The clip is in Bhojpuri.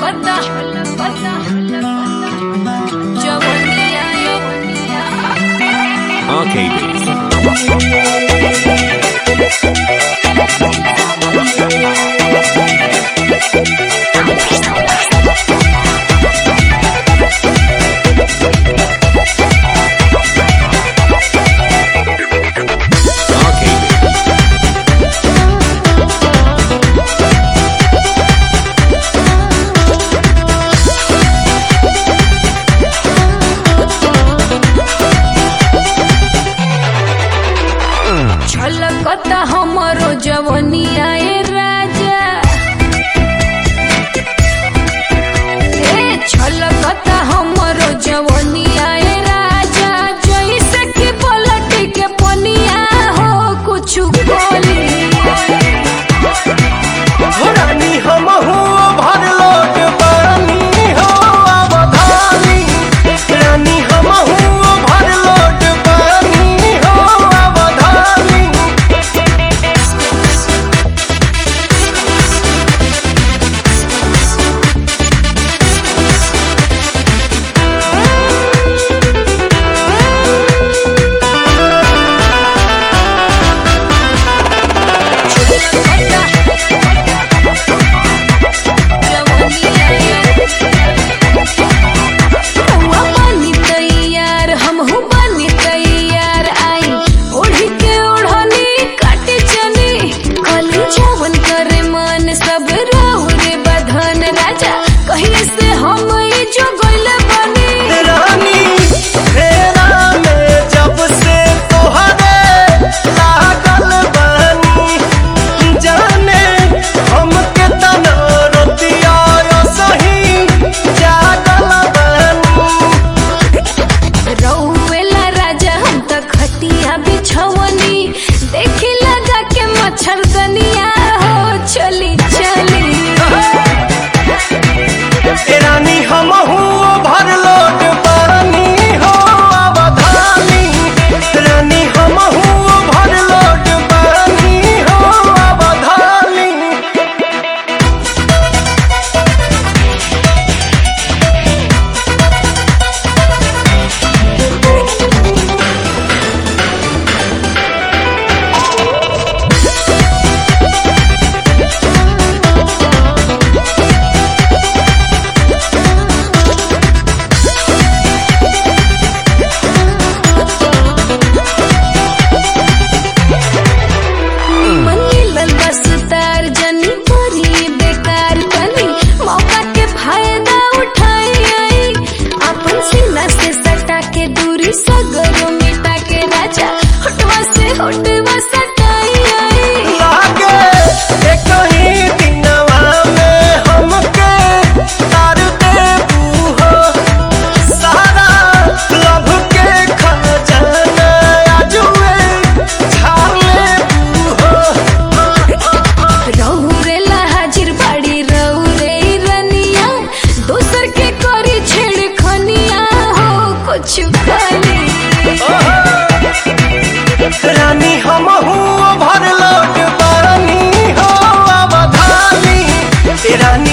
छलकता हमरो जवनिया ए राजा छलकता हमरो जवनिया ए राजा जैसे कि पलट के पनिया हो कुछ बोली रानी हम हो भर लोट पानी हो अवधानी रानी हम हो भर लोट पानी हो अवधानी सब राहु रे बधन राजा कहीं से हम जो गोल बनी रानी फेरा में जब से तोहरे लागल बनी जाने हमके तना रोतिया सही जागल बनी रहुएला राजा हम तक खटिया बिछवनी देखी लगा के मच्छरदनिया हो चली चली रानी हम हूँ भर लोट पानी हो अवधानी रानी हम हूँ भर लोट पानी हो अवधानी सगरो मिटा के राजा होटवा से होटवा सटाई आई लागे एक ही दिनवा में हमके तार दे बूहो सारा लभ के खजाना आजुए झाले बूहो रहू रे हाजिर बाड़ी रहू रे रनिया दोसर के करी छेड़ खनिया हो कुछ रानी हम हूँ भर लोट पानी हो अवधानी रानी